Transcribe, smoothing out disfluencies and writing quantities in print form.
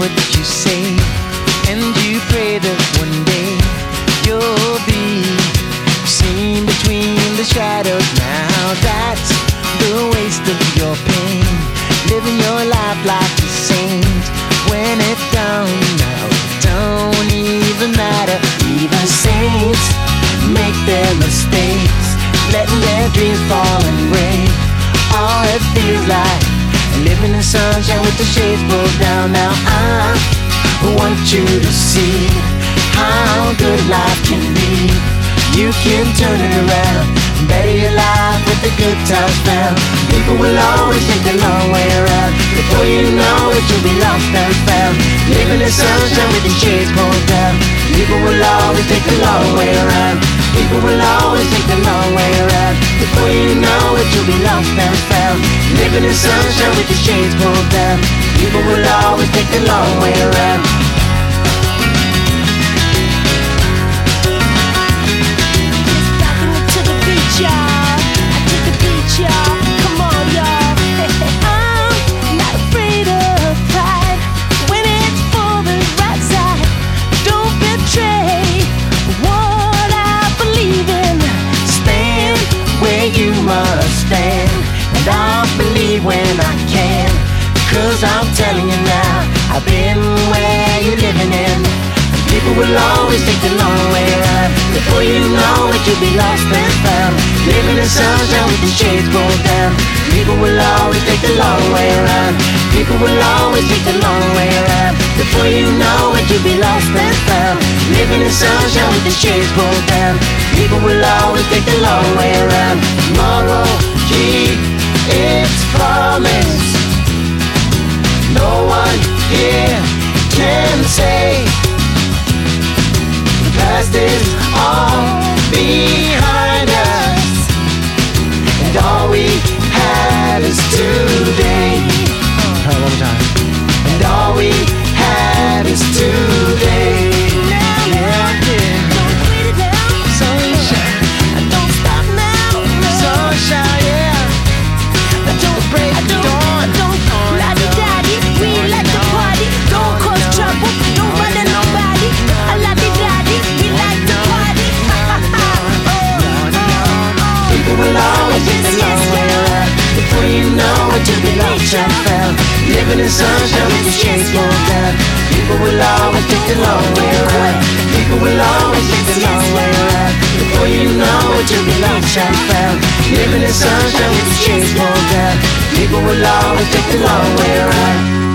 what you say, and you pray that one day you'll be seen between the shadows. Now that's the waste of your pain, living your life like a saint. When it's done, now it don't even matter. Even saints make their mistakes, letting their dreams fall and break. All it feels like living in sunshine with the shades pulled down. Now I want you to see how good life can be. You can turn it around, better your life with the good times found. People will always take the long way around. Before you know it, you'll be lost and found, living in sunshine with the shades pulled down. People will always take the long way around. People will always take the long way around. Before you know it, you'll be lost and found, living in sunshine with the shades pulled down. People will always take the long way around. You must stand, and I'll believe when I can. Cause I'm telling you now, I've been where you're living in. People will always take the long way around. Before you know it, you'll be lost and found, living in sunshine with the shades pulled down. People will always take the long way around. People will always take the long way around. Before you know it, you'll be lost and found, living in sunshine with the shades pulled down. People will always take the long way around. Tomorrow, keep its promise. No one here can say the past is all behind us, and all we have is today. One more time. And all we have is today. To be lost and found, living in sunshine with the shades pulled down. People will always take the long way around. People will always take the long way around. Before you know it, you'll be lost and found, living in sunshine with the shades pulled down. People will always take the long way around.